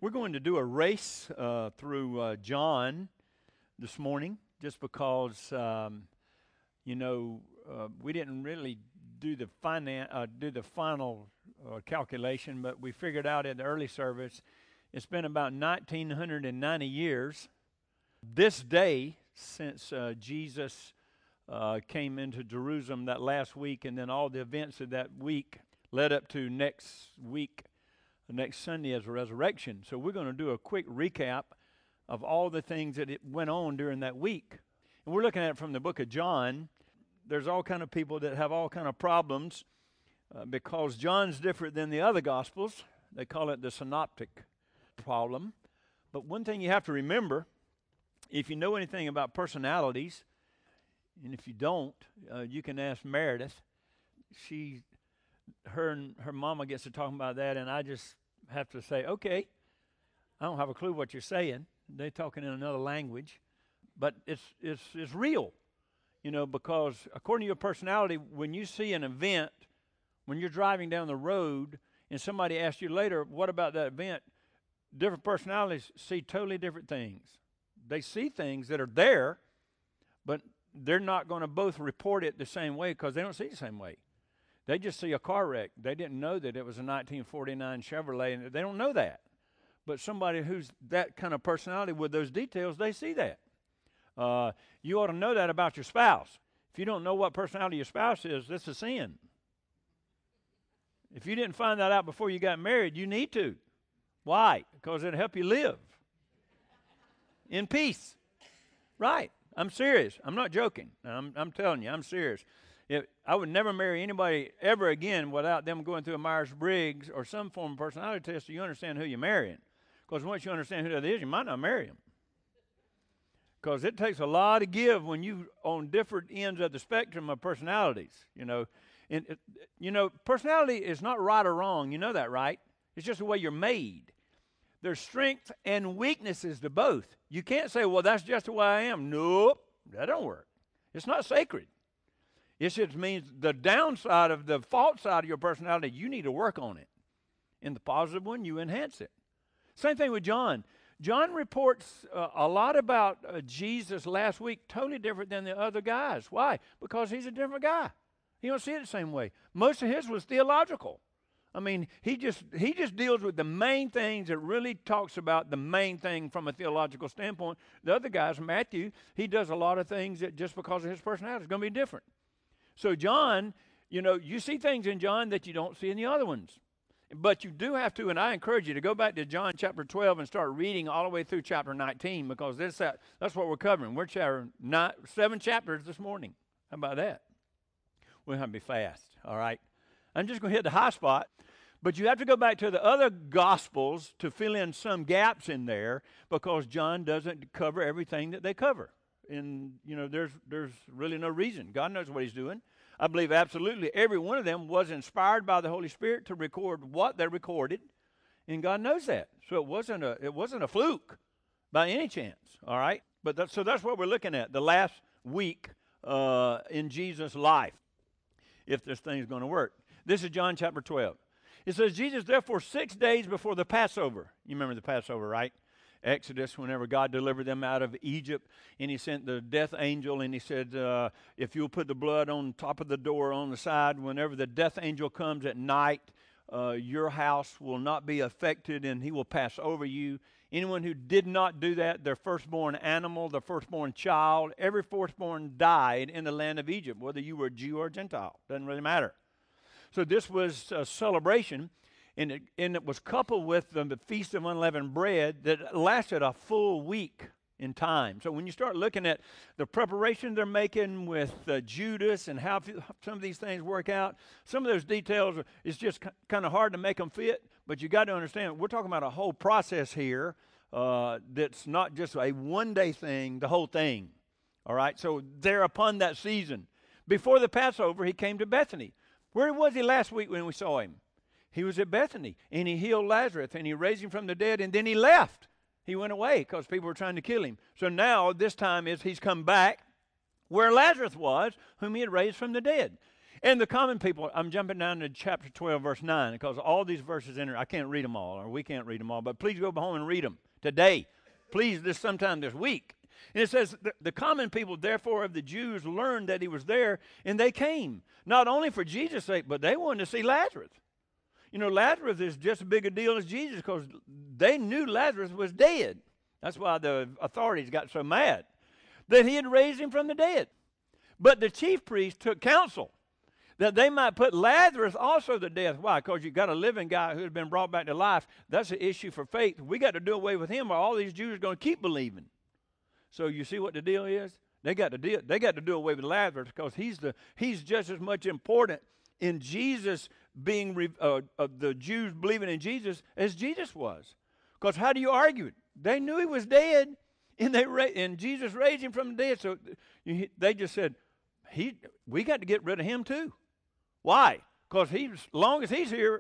We're going to do a race through John this morning, just because we didn't really do the final calculation, but we figured out in the early service it's been about 1990 years this day since Jesus came into Jerusalem that last week, and then all the events of that week led up to next Sunday as a resurrection. So we're going to do a quick recap of all the things that it went on during that week. And we're looking at it from the book of John. There's all kind of people that have all kind of problems because John's different than the other Gospels. They call it the synoptic problem. But one thing you have to remember, if you know anything about personalities, and if you don't, you can ask Meredith. Her mama gets to talking about that, and I just have to say, okay, I don't have a clue what you're saying. They're talking in another language, but it's real, because according to your personality, when you see an event, when you're driving down the road, and somebody asks you later, what about that event? Different personalities see totally different things. They see things that are there, but they're not going to both report it the same way because they don't see it the same way. They just see a car wreck. They didn't know that it was a 1949 Chevrolet, and they don't know that. But somebody who's that kind of personality with those details, they see that. You ought to know that about your spouse. If you don't know what personality your spouse is, that's a sin. If you didn't find that out before you got married, you need to. Why? Because it'll help you live in peace. Right. I'm serious. I'm not joking. I'm telling you, I'm serious. I would never marry anybody ever again without them going through a Myers-Briggs or some form of personality test so you understand who you're marrying. Because once you understand who that is, you might not marry them. Because it takes a lot of give when you on different ends of the spectrum of personalities, personality is not right or wrong. You know that, right? It's just the way you're made. There's strengths and weaknesses to both. You can't say, well, that's just the way I am. Nope, that don't work. It's not sacred. It just means the downside of the fault side of your personality, you need to work on it. In the positive one, you enhance it. Same thing with John. John reports a lot about Jesus last week, totally different than the other guys. Why? Because he's a different guy. He don't see it the same way. Most of his was theological. I mean, he just deals with the main things that really talks about the main thing from a theological standpoint. The other guys, Matthew, he does a lot of things that just because of his personality is going to be different. So John, you see things in John that you don't see in the other ones. But you do have to, and I encourage you to go back to John chapter 12 and start reading all the way through chapter 19 because that's what we're covering. We're covering 7 chapters this morning. How about that? We're going to be fast, all right? I'm just going to hit the high spot. But you have to go back to the other Gospels to fill in some gaps in there because John doesn't cover everything that they cover. And, there's really no reason. God knows what he's doing. I believe absolutely every one of them was inspired by the Holy Spirit to record what they recorded, and God knows that. So it wasn't a fluke by any chance, all right? But that's what we're looking at, the last week in Jesus' life, if this thing's going to work. This is John chapter 12. It says, Jesus, therefore, 6 days before the Passover. You remember the Passover, right? Exodus, whenever God delivered them out of Egypt, and he sent the death angel, and he said, if you'll put the blood on top of the door on the side, whenever the death angel comes at night, your house will not be affected, and he will pass over you. Anyone who did not do that, their firstborn animal, their firstborn child, every firstborn died in the land of Egypt, whether you were a Jew or a Gentile. Doesn't really matter. So this was a celebration, and it was coupled with the Feast of Unleavened Bread that lasted a full week in time. So when you start looking at the preparation they're making with Judas and how some of these things work out, some of those details, it's just kind of hard to make them fit, but you got to understand, we're talking about a whole process here that's not just a one-day thing, the whole thing. All right, so they're upon that season. Before the Passover, he came to Bethany. Where was he last week when we saw him? He was at Bethany, and he healed Lazarus, and he raised him from the dead, and then he left. He went away because people were trying to kill him. So now, this time he's come back where Lazarus was, whom he had raised from the dead. And the common people, I'm jumping down to chapter 12, verse 9, because all these verses in there, I can't read them all, or we can't read them all, but please go home and read them today. Please, sometime this week. And it says, the common people, therefore, of the Jews learned that he was there, and they came, not only for Jesus' sake, but they wanted to see Lazarus. You know, Lazarus is just as big a deal as Jesus, because they knew Lazarus was dead. That's why the authorities got so mad, that he had raised him from the dead. But the chief priests took counsel that they might put Lazarus also to death. Why? Because you got a living guy who has been brought back to life. That's an issue for faith. We got to do away with him, or all these Jews are going to keep believing. So you see what the deal is? They got to do away with Lazarus, because he's just as much important in Jesus being the Jews believing in Jesus as Jesus was. Because how do you argue it? They knew he was dead, and Jesus raised him from the dead. So they just said, we got to get rid of him too. Why? Because as long as he's here,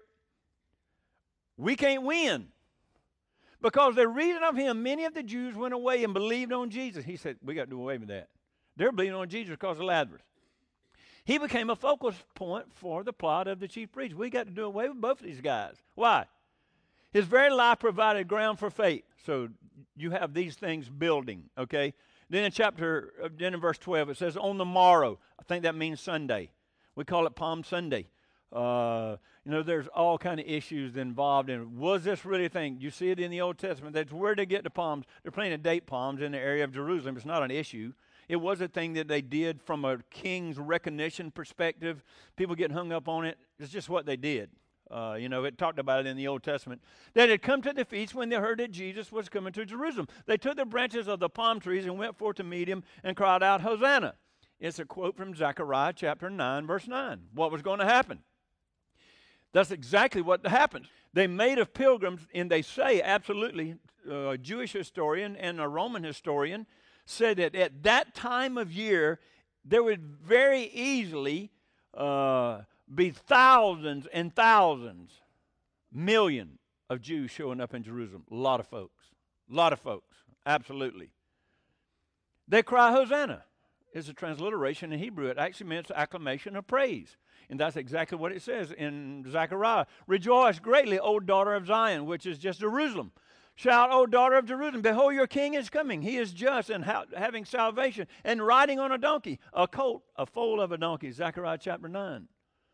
we can't win. Because the reason of him, many of the Jews went away and believed on Jesus. He said, we got to do away with that. They're believing on Jesus because of Lazarus. He became a focus point for the plot of the chief priests. We got to do away with both of these guys. Why? His very life provided ground for faith. So you have these things building, okay? Then in verse 12, it says, on the morrow. I think that means Sunday. We call it Palm Sunday. There's all kind of issues involved in, was this really a thing? You see it in the Old Testament. That's where they get the palms. They're planting date palms in the area of Jerusalem. It's not an issue. It was a thing that they did from a king's recognition perspective. People get hung up on it. It's just what they did. It talked about it in the Old Testament. That had come to the feast when they heard that Jesus was coming to Jerusalem. They took the branches of the palm trees and went forth to meet him and cried out, Hosanna. It's a quote from Zechariah chapter 9, verse 9. What was going to happen? That's exactly what happened. They made of pilgrims, and they say absolutely, a Jewish historian and a Roman historian said that at that time of year, there would very easily be thousands and thousands, million of Jews showing up in Jerusalem. A lot of folks, absolutely. They cry, Hosanna. It's a transliteration in Hebrew. It actually means acclamation of praise. And that's exactly what it says in Zechariah. Rejoice greatly, O daughter of Zion, which is just Jerusalem. Shout, O daughter of Jerusalem, behold, your king is coming. He is just and having salvation, and riding on a donkey, a colt, a foal of a donkey. Zechariah chapter 9.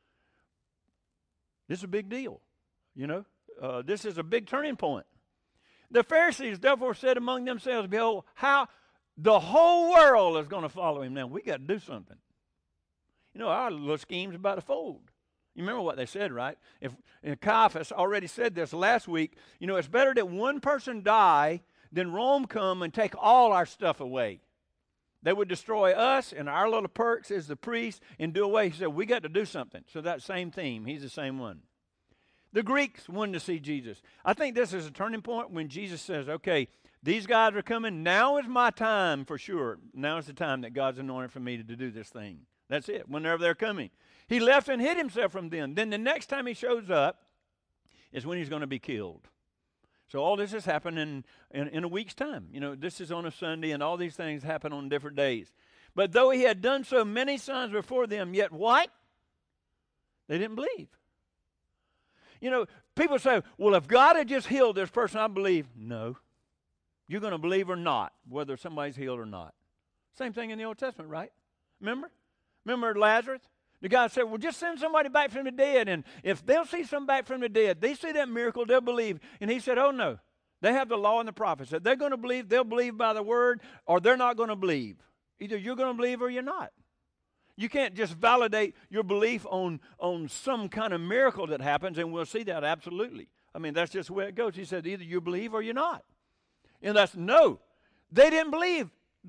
This is a big deal, this is a big turning point. The Pharisees therefore said among themselves, behold, how the whole world is going to follow him now. We got to do something. Our little scheme's about to fold. You remember what they said, right? And Caiaphas already said this last week. It's better that one person die than Rome come and take all our stuff away. They would destroy us and our little perks as the priest and do away. He said, we got to do something. So that same theme, he's the same one. The Greeks wanted to see Jesus. I think this is a turning point when Jesus says, okay, these guys are coming. Now is my time for sure. Now is the time that God's anointed for me to do this thing. That's it, whenever they're coming. He left and hid himself from them. Then the next time he shows up is when he's going to be killed. So all this has happened in a week's time. This is on a Sunday, and all these things happen on different days. But though he had done so many signs before them, yet what? They didn't believe. People say, well, if God had just healed this person, I believe. No. You're going to believe or not, whether somebody's healed or not. Same thing in the Old Testament, right? Remember Lazarus? The guy said, well, just send somebody back from the dead, and if they'll see some back from the dead, they see that miracle, they'll believe. And he said, oh, no. They have the law and the prophets. If they're going to believe, they'll believe by the word, or they're not going to believe. Either you're going to believe or you're not. You can't just validate your belief on some kind of miracle that happens, and we'll see that absolutely. That's just the way it goes. He said, either you believe or you're not. And that's no. They didn't believe.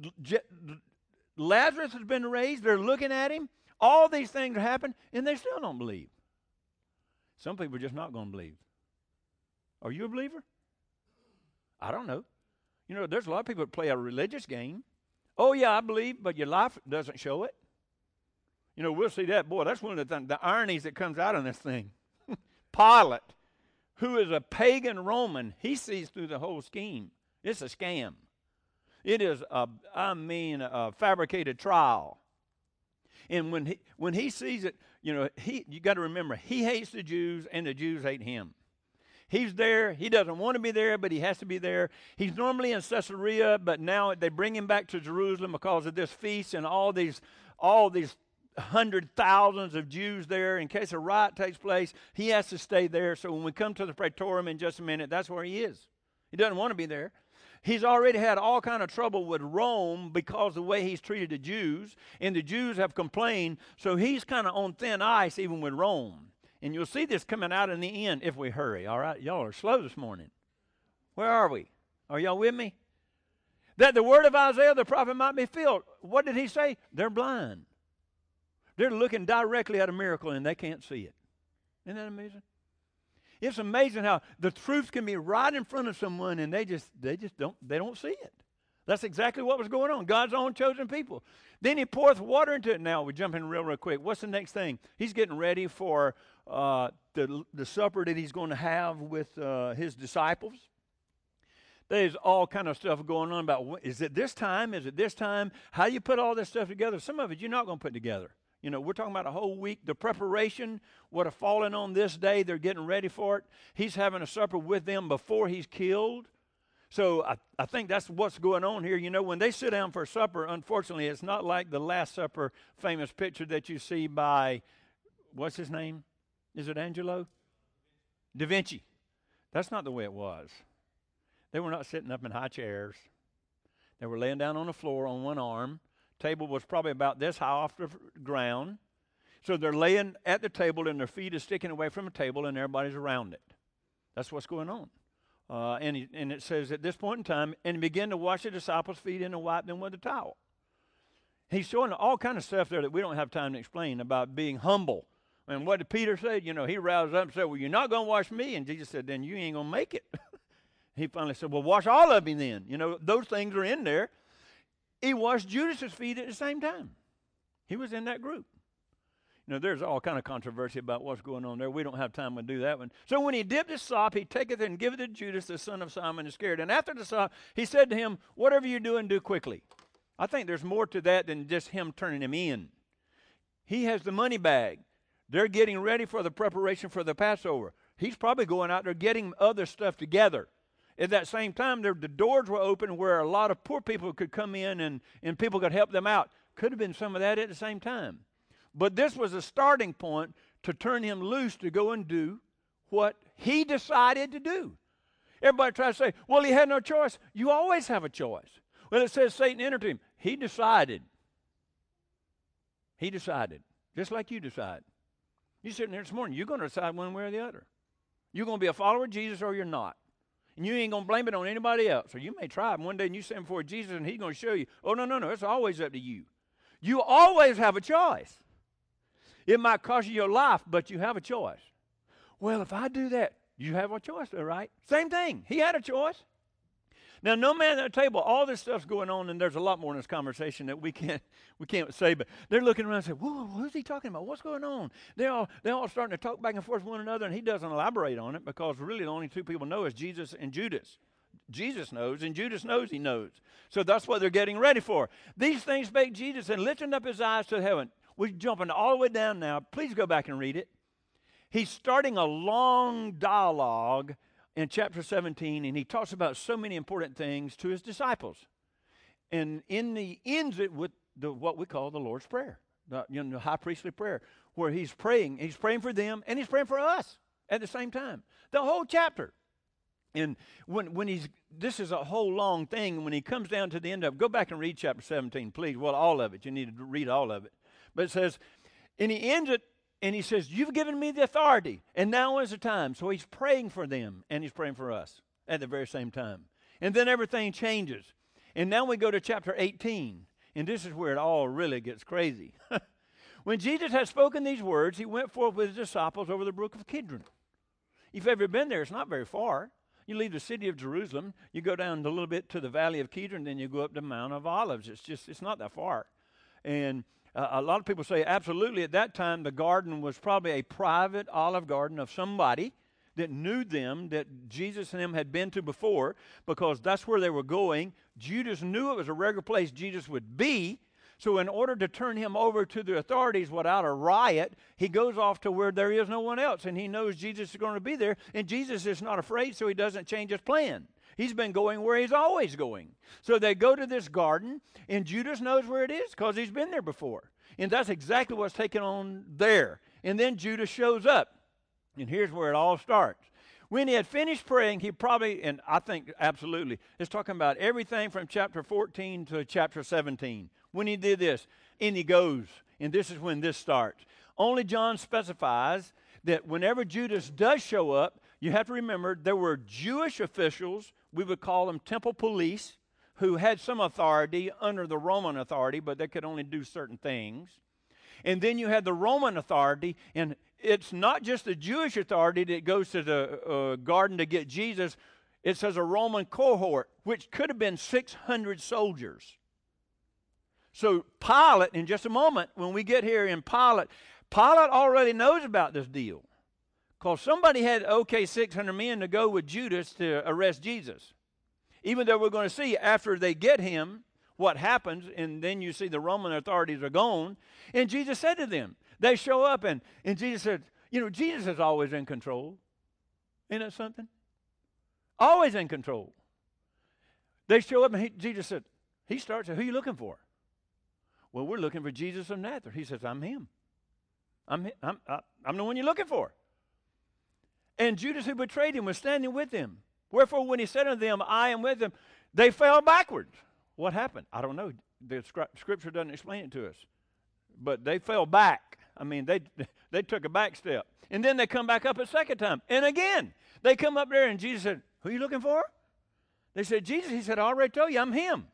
Lazarus has been raised. They're looking at him. All these things happen, and they still don't believe. Some people are just not going to believe. Are you a believer? I don't know. There's a lot of people that play a religious game. Oh, yeah, I believe, but your life doesn't show it. We'll see that. Boy, that's one of the ironies that comes out of this thing. Pilate, who is a pagan Roman, he sees through the whole scheme. It's a scam. It is a fabricated trial. And when he sees it, you got to remember, he hates the Jews and the Jews hate him. He's there. He doesn't want to be there, but he has to be there. He's normally in Caesarea, but now they bring him back to Jerusalem because of this feast and all these hundred thousands of Jews there. In case a riot takes place, he has to stay there. So when we come to the Praetorium in just a minute, that's where he is. He doesn't want to be there. He's already had all kind of trouble with Rome because of the way he's treated the Jews, and the Jews have complained. So he's kind of on thin ice even with Rome. And you'll see this coming out in the end if we hurry, all right? Y'all are slow this morning. Where are we? Are y'all with me? That the word of Isaiah the prophet might be filled. What did he say? They're blind. They're looking directly at a miracle and they can't see it. Isn't that amazing? It's amazing how the truth can be right in front of someone and they just don't see it. That's exactly what was going on. God's own chosen people. Then he pours water into it. Now we jump in real quick. What's the next thing? He's getting ready for the supper that he's going to have with his disciples. There's all kind of stuff going on about, is it this time? Is it this time? How do you put all this stuff together? Some of it you're not going to put together. We're talking about a whole week. The preparation would have fallen on this day. They're getting ready for it. He's having a supper with them before he's killed. So I think that's what's going on here. When they sit down for supper, unfortunately, it's not like the Last Supper famous picture that you see by, what's his name? Is it Angelo? Da Vinci. That's not the way it was. They were not sitting up in high chairs. They were laying down on the floor on one arm. Table was probably about this high off the ground. So they're laying at the table and their feet are sticking away from the table and everybody's around it. That's what's going on. And it says at this point in time, and he began to wash the disciples' feet and to wipe them with a towel. He's showing all kind of stuff there that we don't have time to explain about being humble. And what did Peter say? He roused up and said, well, you're not going to wash me. And Jesus said, then you ain't going to make it. He finally said, well, wash all of me then. Those things are in there. He washed Judas's feet at the same time. He was in that group. There's all kind of controversy about what's going on there. We don't have time to do that one. So when he dipped his sop, he taketh it and giveth it to Judas, the son of Simon Iscariot. And after the sop, he said to him, whatever you're doing, do quickly. I think there's more to that than just him turning him in. He has the money bag. They're getting ready for the preparation for the Passover. He's probably going out there getting other stuff together. At that same time, the doors were open where a lot of poor people could come in and people could help them out. Could have been some of that at the same time. But this was a starting point to turn him loose to go and do what he decided to do. Everybody tries to say, well, he had no choice. You always have a choice. Well, it says Satan entered him. He decided. He decided, just like you decide. You're sitting there this morning. You're going to decide one way or the other. You're going to be a follower of Jesus or you're not. And you ain't going to blame it on anybody else. Or you may try it one day and you stand before Jesus and he's going to show you, oh, no, it's always up to you. You always have a choice. It might cost you your life, but you have a choice. Well, if I do that, you have a choice, though, right? Same thing. He had a choice. Now, no man at the table, all this stuff's going on, and there's a lot more in this conversation that we can't say, but they're looking around and say, whoa, who's he talking about? What's going on? They're all starting to talk back and forth with one another, and he doesn't elaborate on it because really the only two people know is Jesus and Judas. Jesus knows, and Judas knows he knows. So that's what they're getting ready for. These things spake Jesus, and lifting up his eyes to heaven. We're jumping all the way down now. Please go back and read it. He's starting a long dialogue in chapter 17, and he talks about so many important things to his disciples. And he ends it with what we call the Lord's Prayer, the high priestly prayer, where he's praying for them, and he's praying for us at the same time. The whole chapter. And this is a whole long thing, and when he comes down to the end of it, go back and read chapter 17, please. Well, all of it. You need to read all of it. But it says, and he ends it, and he says, you've given me the authority, and now is the time. So he's praying for them, and he's praying for us at the very same time. And then everything changes. And now we go to chapter 18, and this is where it all really gets crazy. When Jesus had spoken these words, he went forth with his disciples over the brook of Kidron. If you've ever been there, it's not very far. You leave the city of Jerusalem, you go down a little bit to the valley of Kidron, then you go up the Mount of Olives. It's not that far. And a lot of people say absolutely at that time the garden was probably a private olive garden of somebody that knew them, that Jesus and them had been to before, because that's where they were going. Judas knew it was a regular place Jesus would be, So in order to turn him over to the authorities without a riot, he goes off to where there is no one else, and he knows Jesus is going to be there, and Jesus is not afraid, so he doesn't change his plan. He's been going where he's always going. So they go to this garden, and Judas knows where it is because he's been there before. And that's exactly what's taken on there. And then Judas shows up, and here's where it all starts. When he had finished praying, he probably, and I think absolutely, it's talking about everything from chapter 14 to chapter 17. When he did this, and he goes, and this is when this starts. Only John specifies that whenever Judas does show up, you have to remember there were Jewish officials, we would call them temple police, who had some authority under the Roman authority, but they could only do certain things. And then you had the Roman authority, and it's not just the Jewish authority that goes to the garden to get Jesus. It says a Roman cohort, which could have been 600 soldiers. So Pilate, in just a moment, when we get here in Pilate already knows about this deal. Because somebody had 600 men to go with Judas to arrest Jesus. Even though we're going to see after they get him what happens, and then you see the Roman authorities are gone. And Jesus said to them, they show up, and Jesus said, Jesus is always in control. Isn't that something? Always in control. They show up, and Jesus said, who are you looking for? Well, we're looking for Jesus of Nazareth. He says, I'm him. I'm the one you're looking for. And Judas, who betrayed him, was standing with him. Wherefore, when he said unto them, I am with them, they fell backwards. What happened? I don't know. The Scripture doesn't explain it to us. But they fell back. I mean, they took a back step. And then they come back up a second time. And again, they come up there, and Jesus said, who are you looking for? They said, Jesus. He said, I already told you, I'm him.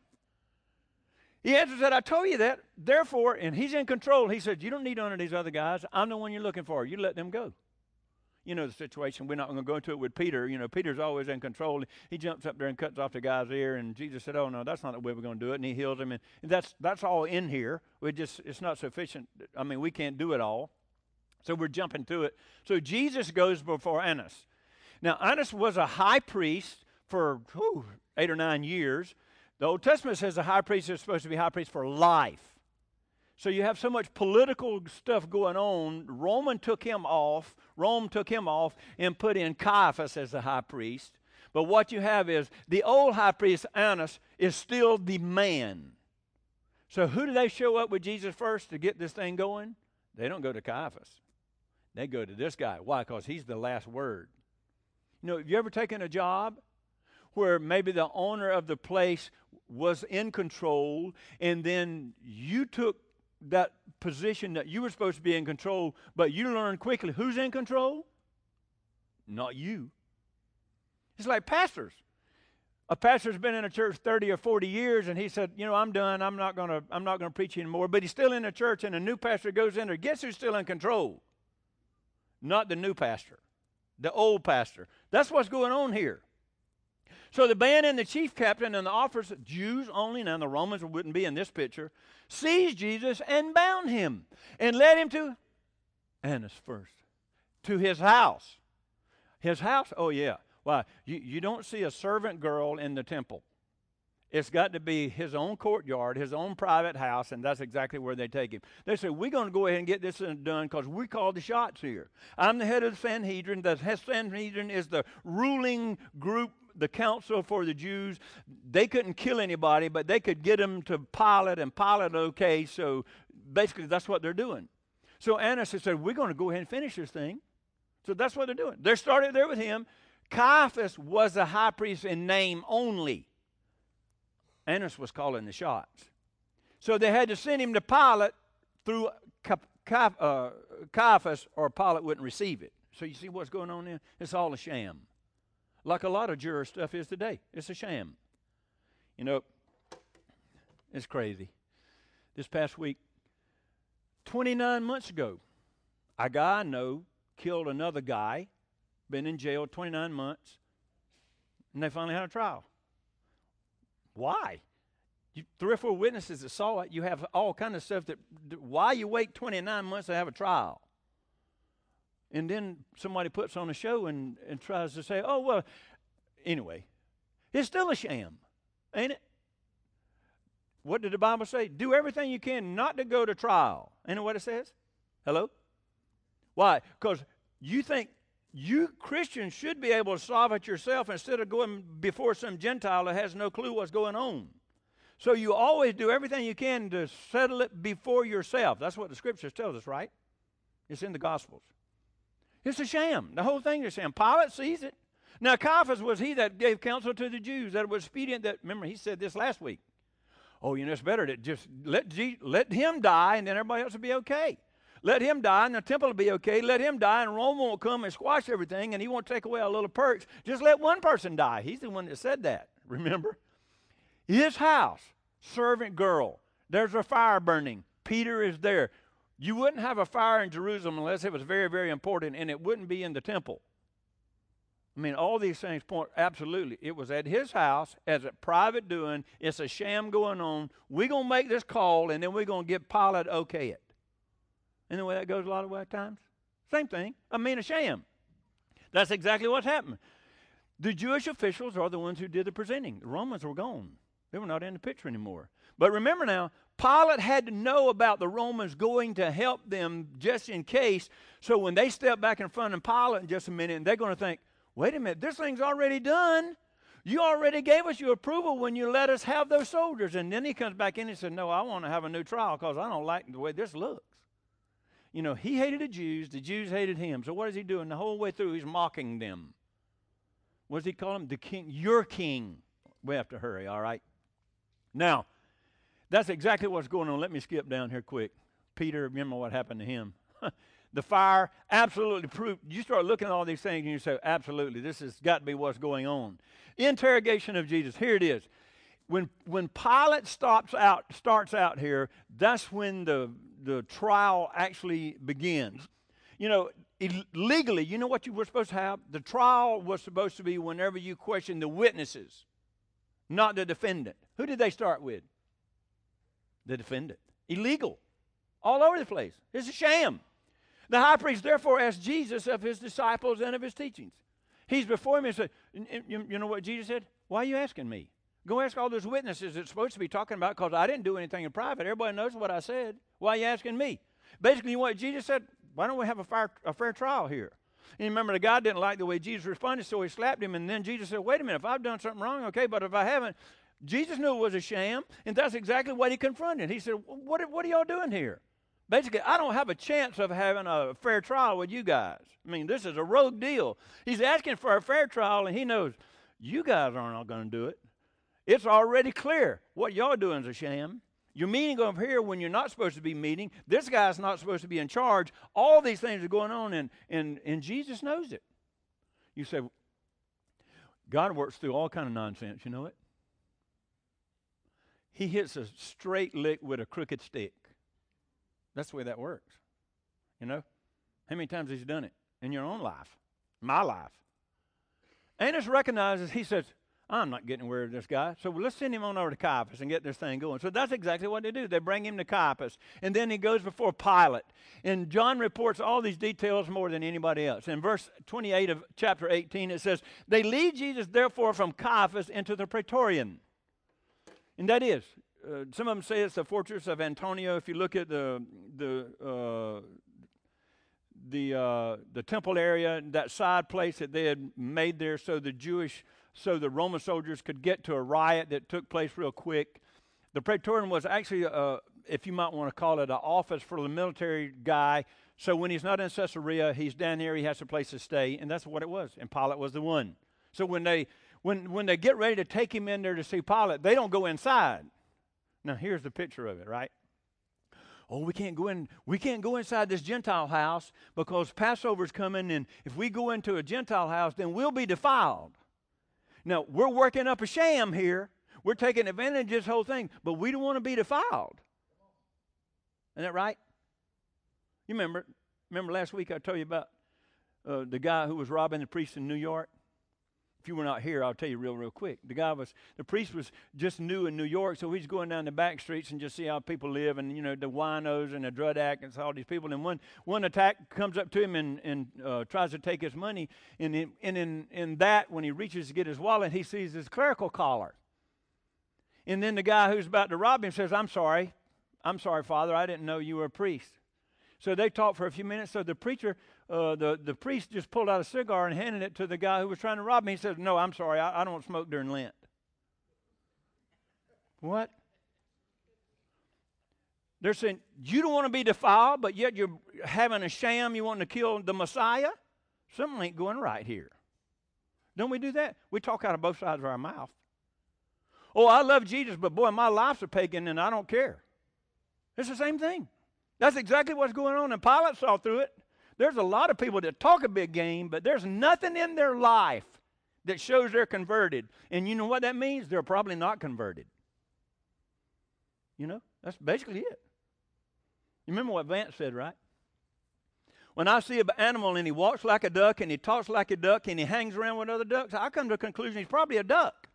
He answered, said, I told you that. Therefore, and he's in control. He said, you don't need none of these other guys. I'm the one you're looking for. You let them go. You know the situation. We're not going to go into it with Peter. Peter's always in control. He jumps up there and cuts off the guy's ear, and Jesus said, oh, no, that's not the way we're going to do it. And he heals him. And that's all in here. It's not sufficient. I mean, we can't do it all. So we're jumping to it. So Jesus goes before Annas. Now, Annas was a high priest for 8 or 9 years. The Old Testament says a high priest is supposed to be high priest for life. So you have so much political stuff going on. Rome took him off and put in Caiaphas as the high priest. But what you have is the old high priest, Annas, is still the man. So who do they show up with Jesus first to get this thing going? They don't go to Caiaphas. They go to this guy. Why? Because he's the last word. Have you ever taken a job where maybe the owner of the place was in control, and then you took that position that you were supposed to be in control, but you learned quickly who's in control? Not you. It's like pastors. A pastor's been in a church 30 or 40 years, and he said, I'm done. I'm not going to preach anymore. But he's still in the church, and a new pastor goes in there. Guess who's still in control? Not the new pastor, the old pastor. That's what's going on here. So the band and the chief captain and the officers, Jews only, now the Romans wouldn't be in this picture, seized Jesus and bound him and led him to Annas first, to his house. His house? Oh, yeah. Why? You don't see a servant girl in the temple. It's got to be his own courtyard, his own private house, and that's exactly where they take him. They say, we're going to go ahead and get this done because we call the shots here. I'm the head of the Sanhedrin. The Sanhedrin is the ruling group, the council for the Jews. They couldn't kill anybody, but they could get them to Pilate, and Pilate, okay, so basically that's what they're doing. So Annas said, we're going to go ahead and finish this thing. So that's what they're doing. They started there with him. Caiaphas was a high priest in name only. Annas was calling the shots. So they had to send him to Pilate through Caiaphas, or Pilate wouldn't receive it. So you see what's going on there? It's all a sham. Like a lot of juror stuff is today. It's a sham. It's crazy. This past week, 29 months ago, a guy I know killed another guy, been in jail 29 months, and they finally had a trial. Why? 3 or 4 witnesses that saw it. You have all kind of stuff why you wait 29 months to have a trial? And then somebody puts on a show and tries to say, oh, well, anyway, it's still a sham, ain't it? What did the Bible say? Do everything you can not to go to trial. Ain't that what it says? Hello? Why? Because you think you Christians should be able to solve it yourself instead of going before some Gentile that has no clue what's going on. So you always do everything you can to settle it before yourself. That's what the Scriptures tells us, right? It's in the Gospels. It's a sham. The whole thing is a sham. Pilate sees it. Now, Caiaphas was he that gave counsel to the Jews that it was expedient that, remember, he said this last week. Oh, you know, it's better to just let him die and then everybody else will be okay. Let him die and the temple will be okay. Let him die and Rome won't come and squash everything and he won't take away our little perks. Just let one person die. He's the one that said that, remember? His house, servant girl, there's a fire burning. Peter is there. You wouldn't have a fire in Jerusalem unless it was very, very important, and it wouldn't be in the temple. I mean, all these things point, absolutely. It was at his house as a private doing. It's a sham going on. We're going to make this call, and then we're going to get Pilate okay it. And the way that goes a lot of times? Same thing. I mean, a sham. That's exactly what's happening. The Jewish officials are the ones who did the presenting. The Romans were gone. They were not in the picture anymore. But remember now, Pilate had to know about the Romans going to help them just in case. So when they step back in front of Pilate in just a minute, and they're going to think, wait a minute, this thing's already done. You already gave us your approval when you let us have those soldiers. And then he comes back in and says, no, I want to have a new trial because I don't like the way this looks. You know, he hated the Jews hated him. So what is he doing? The whole way through, he's mocking them. What does he call him? The king, your king. We have to hurry, all right? Now, that's exactly what's going on. Let me skip down here quick. Peter, remember what happened to him. The fire absolutely proved. You start looking at all these things and you say, absolutely, this has got to be what's going on. Interrogation of Jesus. Here it is. When Pilate starts out here, that's when the trial actually begins. You know, legally, you know what you were supposed to have? The trial was supposed to be whenever you question the witnesses, not the defendant. Who did they start with? The defendant. Illegal. All over the place. It's a sham. The high priest therefore asked Jesus of his disciples and of his teachings. He's before him and said, you know what Jesus said? Why are you asking me? Go ask all those witnesses that's supposed to be talking about because I didn't do anything in private. Everybody knows what I said. Why are you asking me? Basically, what Jesus said, why don't we have a fair trial here? And you remember the guy didn't like the way Jesus responded, so he slapped him. And then Jesus said, wait a minute, if I've done something wrong, okay, but if I haven't, Jesus knew it was a sham, and that's exactly what he confronted. He said, what are y'all doing here? Basically, I don't have a chance of having a fair trial with you guys. I mean, this is a rogue deal. He's asking for a fair trial, and he knows you guys aren't going to do it. It's already clear. What y'all doing is a sham. You're meeting over here when you're not supposed to be meeting. This guy's not supposed to be in charge. All these things are going on, and Jesus knows it. You say, God works through all kind of nonsense, you know it? He hits a straight lick with a crooked stick. That's the way that works. You know? How many times has he done it? In your own life. My life. Annas recognizes, he says, I'm not getting rid of this guy, so let's send him on over to Caiaphas and get this thing going. So that's exactly what they do. They bring him to Caiaphas, and then he goes before Pilate. And John reports all these details more than anybody else. In verse 28 of chapter 18, it says, they lead Jesus, therefore, from Caiaphas into the Praetorian. And that is, some of them say it's the fortress of Antonia. If you look at the temple area, that side place that they had made there so the Roman soldiers could get to a riot that took place real quick. The Praetorian was actually, if you might want to call it, an office for the military guy. So when he's not in Caesarea, he's down there, he has a place to stay, and that's what it was. And Pilate was the one. So when they get ready to take him in there to see Pilate, they don't go inside. Now here's the picture of it, right? Oh, we can't go in. We can't go inside this Gentile house because Passover's coming, and if we go into a Gentile house, then we'll be defiled. Now, we're working up a sham here. We're taking advantage of this whole thing, but we don't want to be defiled. Isn't that right? You remember last week I told you about the guy who was robbing the priest in New York? If you were not here, I'll tell you real quick. The priest was just new in New York, so he's going down the back streets and just see how people live, and you know the winos and the drug addicts, all these people. And one attack comes up to him and tries to take his money. And in that, when he reaches to get his wallet, he sees his clerical collar. And then the guy who's about to rob him says, I'm sorry, Father, I didn't know you were a priest. So they talked for a few minutes. So the preacher, the priest just pulled out a cigar and handed it to the guy who was trying to rob me. He says, no, I'm sorry, I don't smoke during Lent. What? They're saying, you don't want to be defiled, but yet you're having a sham, you want to kill the Messiah? Something ain't going right here. Don't we do that? We talk out of both sides of our mouth. Oh, I love Jesus, but boy, my life's a pagan and I don't care. It's the same thing. That's exactly what's going on, and Pilate saw through it. There's a lot of people that talk a big game, but there's nothing in their life that shows they're converted. And you know what that means? They're probably not converted. You know, that's basically it. You remember what Vance said, right? When I see an animal and he walks like a duck and he talks like a duck and he hangs around with other ducks, I come to the conclusion he's probably a duck.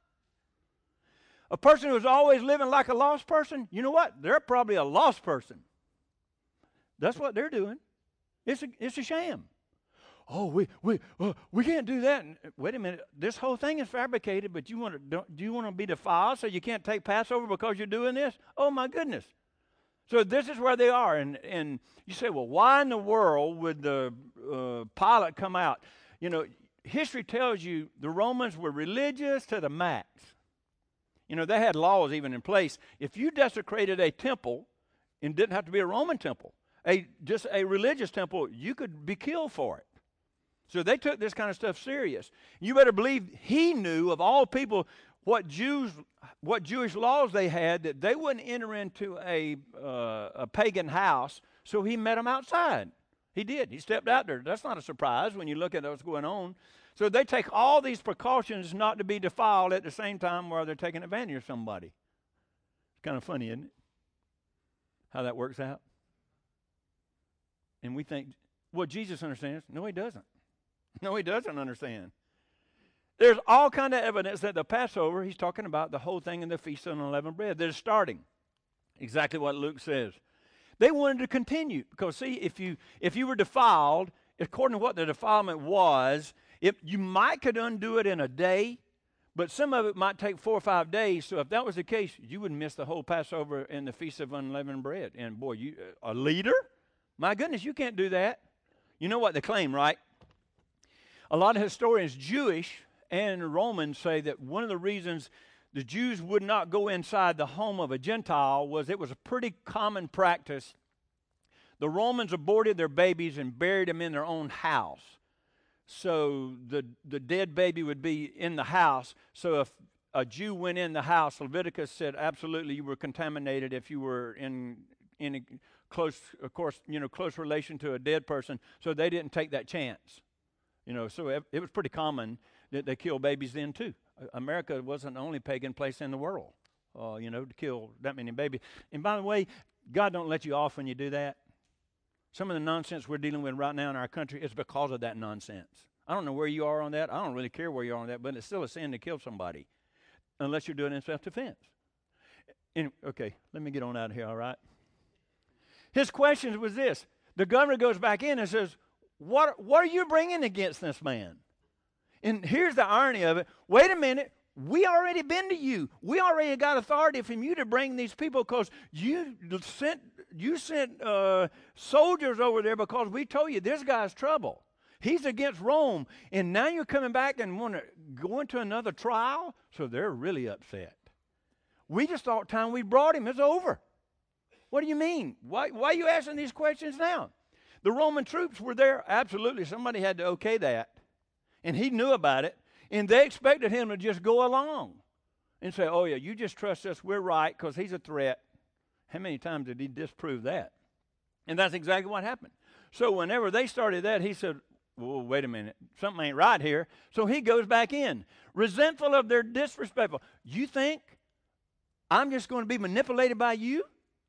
A person who's always living like a lost person, you know what? They're probably a lost person. That's what they're doing. It's a sham. Oh, we can't do that. Wait a minute. This whole thing is fabricated, but do you want to be defiled so you can't take Passover because you're doing this? Oh, my goodness. So this is where they are. And you say, well, why in the world would the Pilate come out? You know, history tells you the Romans were religious to the max. You know, they had laws even in place. If you desecrated a temple, and didn't have to be a Roman temple, just a religious temple, you could be killed for it. So they took this kind of stuff serious. You better believe he knew of all people what Jewish laws they had, that they wouldn't enter into a pagan house, so he met them outside. He did. He stepped out there. That's not a surprise when you look at what's going on. So they take all these precautions not to be defiled at the same time where they're taking advantage of somebody. It's kind of funny, isn't it? How that works out. And we think, well, Jesus understands. No, he doesn't. No, he doesn't understand. There's all kind of evidence that the Passover, he's talking about the whole thing in the Feast of Unleavened Bread, that is starting. Exactly what Luke says. They wanted to continue because, see, if you were defiled, according to what the defilement was, you might could undo it in a day, but some of it might take 4 or 5 days. So if that was the case, you would miss the whole Passover and the Feast of Unleavened Bread. And boy, you a leader? My goodness, you can't do that. You know what they claim, right? A lot of historians, Jewish and Romans, say that one of the reasons the Jews would not go inside the home of a Gentile was it was a pretty common practice. The Romans aborted their babies and buried them in their own house. So the dead baby would be in the house. So if a Jew went in the house, Leviticus said absolutely you were contaminated if you were in a close relation to a dead person. So they didn't take that chance. You know, so it was pretty common that they kill babies then too. America wasn't the only pagan place in the world, to kill that many babies. And by the way, God don't let you off when you do that. Some of the nonsense we're dealing with right now in our country is because of that nonsense. I don't know where you are on that. I don't really care where you are on that, but it's still a sin to kill somebody unless you're doing it in self-defense. Okay, let me get on out of here, all right? His question was this. The governor goes back in and says, what are you bringing against this man? And here's the irony of it. Wait a minute. We already been to you. We already got authority from you to bring these people because you sent soldiers over there because we told you this guy's trouble. He's against Rome. And now you're coming back and want to go into another trial? So they're really upset. We just thought time we brought him is over. What do you mean? Why are you asking these questions now? The Roman troops were there. Absolutely. Somebody had to okay that. And he knew about it. And they expected him to just go along and say, oh, yeah, you just trust us. We're right because he's a threat. How many times did he disprove that? And that's exactly what happened. So whenever they started that, he said, well, wait a minute. Something ain't right here. So he goes back in, resentful of their disrespectful. You think I'm just going to be manipulated by you?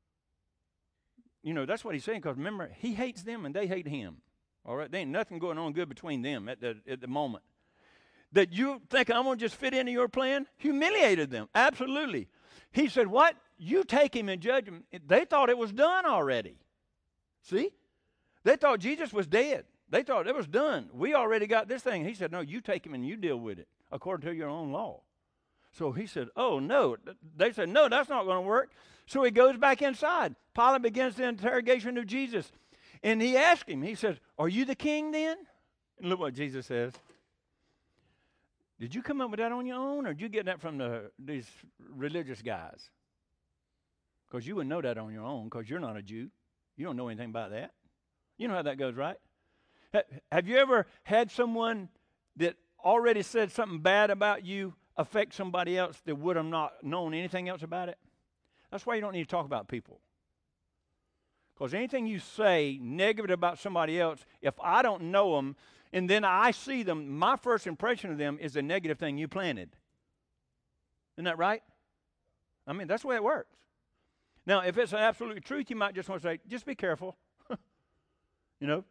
You know, that's what he's saying because remember, he hates them and they hate him. All right? There ain't nothing going on good between them at the moment. That you think I'm going to just fit into your plan? Humiliated them. Absolutely. He said, what? You take him and judge him. They thought it was done already. See? They thought Jesus was dead. They thought it was done. We already got this thing. He said, no, you take him and you deal with it according to your own law. So he said, oh, no. They said, no, that's not going to work. So he goes back inside. Pilate begins the interrogation of Jesus. And he asked him, he says, are you the king then? And look what Jesus says. Did you come up with that on your own, or did you get that from these religious guys? Because you wouldn't know that on your own, because you're not a Jew. You don't know anything about that. You know how that goes, right? Have you ever had someone that already said something bad about you affect somebody else that would have not known anything else about it? That's why you don't need to talk about people. Because anything you say negative about somebody else, if I don't know them and then I see them, my first impression of them is a negative thing you planted. Isn't that right? I mean, that's the way it works. Now, if it's an absolute truth, you might just want to say, just be careful. You know?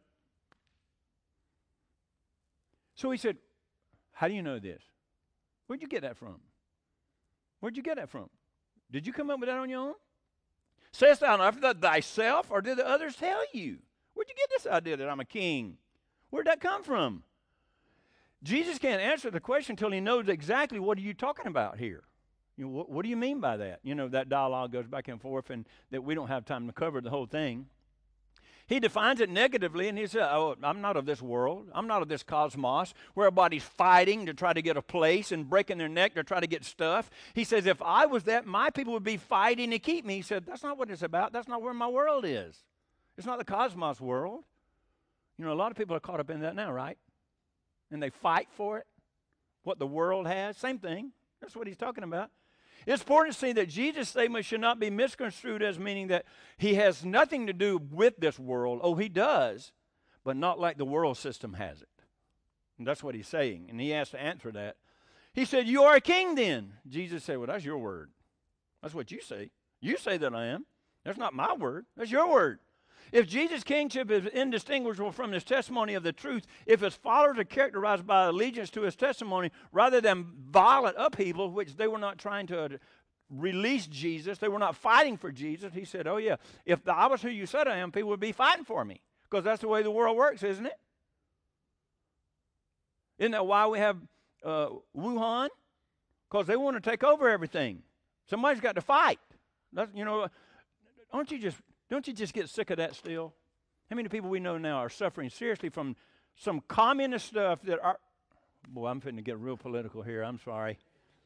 So he said, how do you know this? Where'd you get that from? Where'd you get that from? Did you come up with that on your own? Sayest thou not thyself, or did the others tell you? Where'd you get this idea that I'm a king? Where'd that come from? Jesus can't answer the question until he knows exactly what are you talking about here. You know, what do you mean by that? You know, that dialogue goes back and forth, and that we don't have time to cover the whole thing. He defines it negatively, and he says, oh, I'm not of this world. I'm not of this cosmos where everybody's fighting to try to get a place and breaking their neck to try to get stuff. He says, if I was that, my people would be fighting to keep me. He said, that's not what it's about. That's not where my world is. It's not the cosmos world. You know, a lot of people are caught up in that now, right? And they fight for it, what the world has. Same thing. That's what he's talking about. It's important to see that Jesus' statement should not be misconstrued as meaning that he has nothing to do with this world. Oh, he does, but not like the world system has it. And that's what he's saying, and he has to answer that. He said, you are a king then. Jesus said, well, that's your word. That's what you say. You say that I am. That's not my word. That's your word. If Jesus' kingship is indistinguishable from his testimony of the truth, if his followers are characterized by allegiance to his testimony rather than violent upheaval, which they were not trying to release Jesus, they were not fighting for Jesus, he said, oh yeah, if I was who you said I am, people would be fighting for me, because that's the way the world works, isn't it? Isn't that why we have Wuhan? Because they want to take over everything. Somebody's got to fight. That's, you know, don't you just get sick of that still? How many people we know now are suffering seriously from some communist stuff that are... Boy, I'm fitting to get real political here. I'm sorry.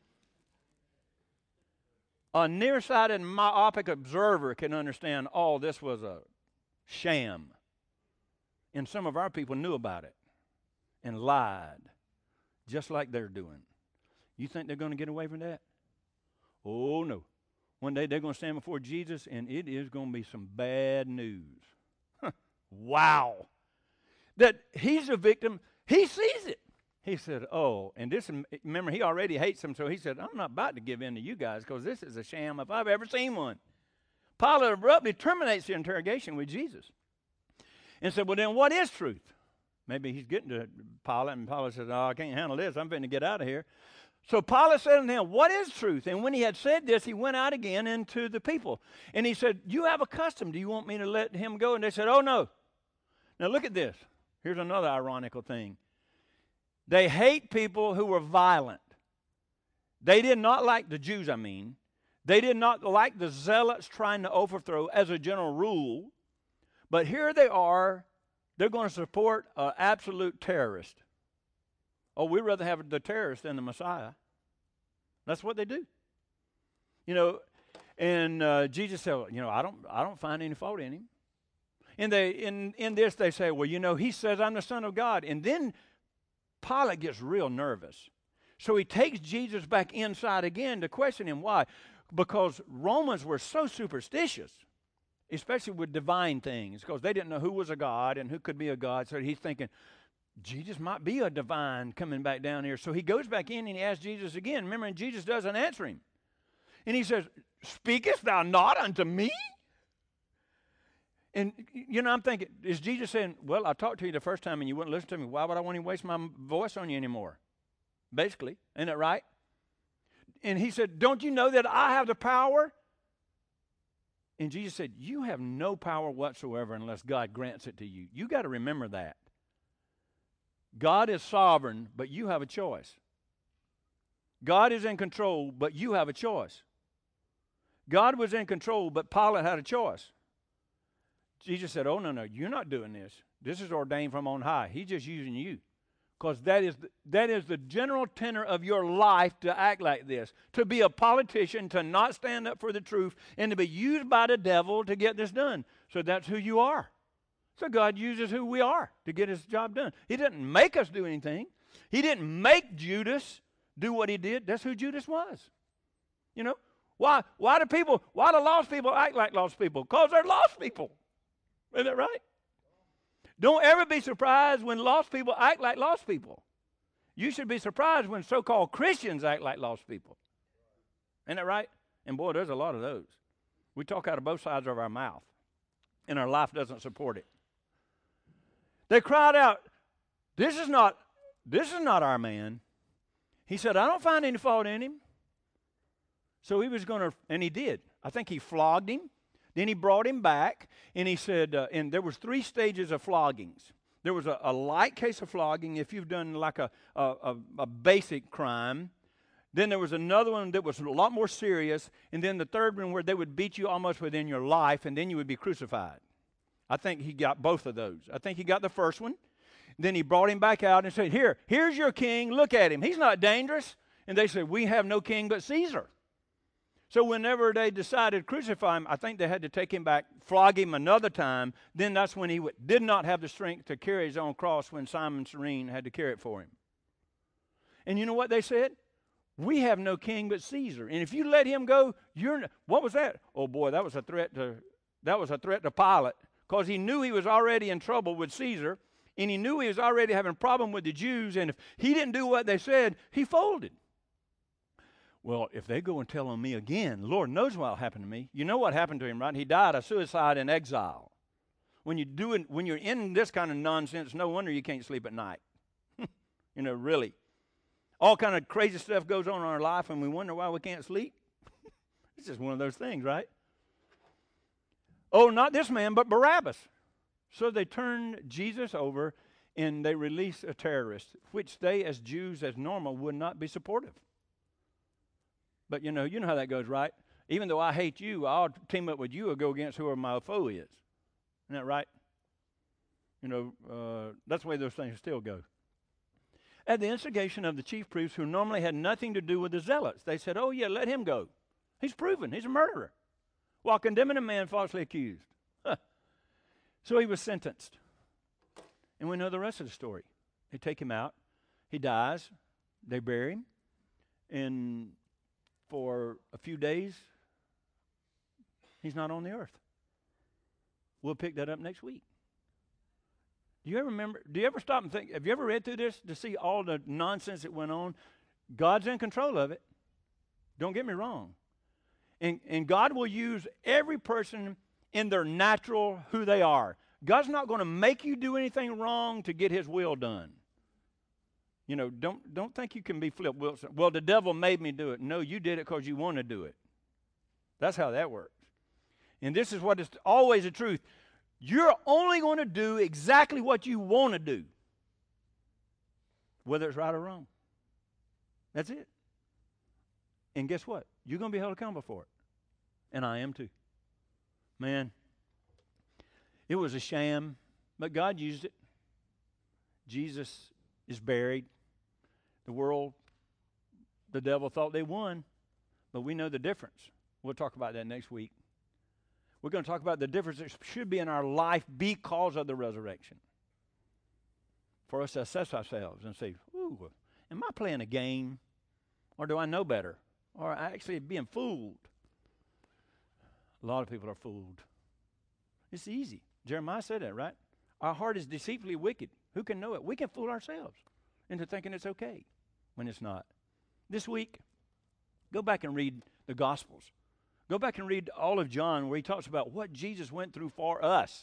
A nearsighted, myopic observer can understand all this was a sham. And some of our people knew about it and lied, just like they're doing. You think they're going to get away from that? Oh, no. One day they're going to stand before Jesus, and it is going to be some bad news. Wow. That he's a victim. He sees it. He said, oh, and this, remember, he already hates them, so he said, I'm not about to give in to you guys, because this is a sham if I've ever seen one. Pilate abruptly terminates the interrogation with Jesus and said, well, then what is truth? Maybe he's getting to Pilate, and Pilate says, oh, I can't handle this. I'm fitting to get out of here. So Pilate said unto him, what is truth? And when he had said this, he went out again into the people. And he said, you have a custom. Do you want me to let him go? And they said, oh, no. Now look at this. Here's another ironical thing. They hate people who were violent. They did not like the Jews, I mean. They did not like the zealots trying to overthrow as a general rule. But here they are. They're going to support an absolute terrorist. Oh, we'd rather have the terrorist than the Messiah. That's what they do. You know, and Jesus said, you know, I don't find any fault in him. And in this they say, well, you know, he says I'm the Son of God. And then Pilate gets real nervous. So he takes Jesus back inside again to question him. Why? Because Romans were so superstitious, especially with divine things, because they didn't know who was a god and who could be a god. So he's thinking, Jesus might be a divine coming back down here. So he goes back in and he asks Jesus again. Remember, and Jesus doesn't answer him. And he says, speakest thou not unto me? And, you know, I'm thinking, is Jesus saying, well, I talked to you the first time and you wouldn't listen to me. Why would I want to waste my voice on you anymore? Basically, isn't that right? And he said, don't you know that I have the power? And Jesus said, you have no power whatsoever unless God grants it to you. You got to remember that. God is sovereign, but you have a choice. God is in control, but you have a choice. God was in control, but Pilate had a choice. Jesus said, oh, no, you're not doing this. This is ordained from on high. He's just using you. Because that is the general tenor of your life, to act like this. To be a politician, to not stand up for the truth, and to be used by the devil to get this done. So that's who you are. So God uses who we are to get his job done. He didn't make us do anything. He didn't make Judas do what he did. That's who Judas was. You know, why do lost people act like lost people? Because they're lost people. Isn't that right? Don't ever be surprised when lost people act like lost people. You should be surprised when so-called Christians act like lost people. Isn't that right? And boy, there's a lot of those. We talk out of both sides of our mouth, and our life doesn't support it. They cried out, this is not our man. He said, I don't find any fault in him. So he was going to, and he did. I think he flogged him. Then he brought him back, and he said, and there was 3 stages of floggings. There was a light case of flogging if you've done like a basic crime. Then there was another one that was a lot more serious, and then the third one where they would beat you almost within your life, and then you would be crucified. I think he got both of those. I think he got the first one. Then he brought him back out and said, here's your king. Look at him. He's not dangerous. And they said, we have no king but Caesar. So whenever they decided to crucify him, I think they had to take him back, flog him another time. Then that's when he did not have the strength to carry his own cross, when Simon Cyrene had to carry it for him. And you know what they said? We have no king but Caesar. And if you let him go, what was that? Oh boy, that was a threat to Pilate, because he knew he was already in trouble with Caesar, and he knew he was already having a problem with the Jews, and if he didn't do what they said, he folded. Well, if they go and tell on me again, Lord knows what will happen to me. You know what happened to him, right? He died a suicide in exile. When you're in this kind of nonsense, no wonder you can't sleep at night. You know, really. All kind of crazy stuff goes on in our life, and we wonder why we can't sleep. It's just one of those things, right? Oh, not this man, but Barabbas. So they turned Jesus over, and they released a terrorist, which they, as Jews, as normal, would not be supportive. But you know how that goes, right? Even though I hate you, I'll team up with you or go against whoever my foe is. Isn't that right? You know, that's the way those things still go. At the instigation of the chief priests, who normally had nothing to do with the zealots, they said, oh yeah, let him go. He's proven. He's a murderer. While condemning a man falsely accused. So he was sentenced. And we know the rest of the story. They take him out. He dies. They bury him. And for a few days, he's not on the earth. We'll pick that up next week. Do you ever stop and think, have you ever read through this to see all the nonsense that went on? God's in control of it. Don't get me wrong. And God will use every person in their natural who they are. God's not going to make you do anything wrong to get his will done. You know, don't think you can be flip Wilson. Well, the devil made me do it. No, you did it because you want to do it. That's how that works. And this is what is always the truth. You're only going to do exactly what you want to do, whether it's right or wrong. That's it. And guess what? You're going to be held accountable for it. And I am too. Man, it was a sham, but God used it. Jesus is buried. The world, the devil thought they won, but we know the difference. We'll talk about that next week. We're going to talk about the difference that should be in our life because of the resurrection. For us to assess ourselves and say, ooh, am I playing a game? Or do I know better? Or actually being fooled? A lot of people are fooled. It's easy. Jeremiah said that, right? Our heart is deceitfully wicked. Who can know it? We can fool ourselves into thinking it's okay when it's not. This week, go back and read the Gospels. Go back and read all of John, where he talks about what Jesus went through for us.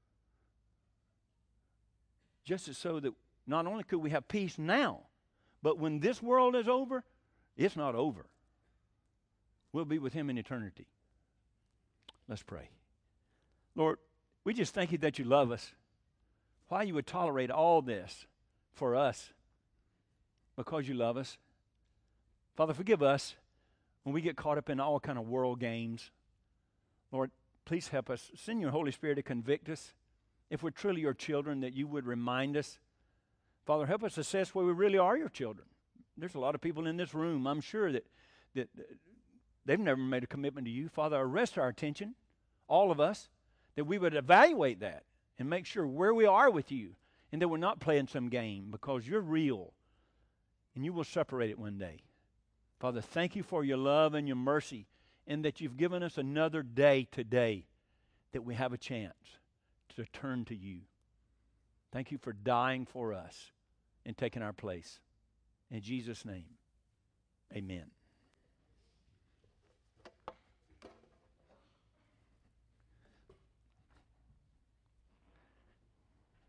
Just as so that not only could we have peace now, but when this world is over, it's not over. We'll be with him in eternity. Let's pray. Lord, we just thank you that you love us. Why you would tolerate all this for us. Because you love us. Father, forgive us when we get caught up in all kind of world games. Lord, please help us. Send your Holy Spirit to convict us. If we're truly your children, that you would remind us. Father, help us assess where we really are your children. There's a lot of people in this room, I'm sure, that they've never made a commitment to you. Father, arrest our attention, all of us, that we would evaluate that and make sure where we are with you and that we're not playing some game, because you're real and you will separate it one day. Father, thank you for your love and your mercy, and that you've given us another day today that we have a chance to turn to you. Thank you for dying for us and taking our place. In Jesus' name, amen.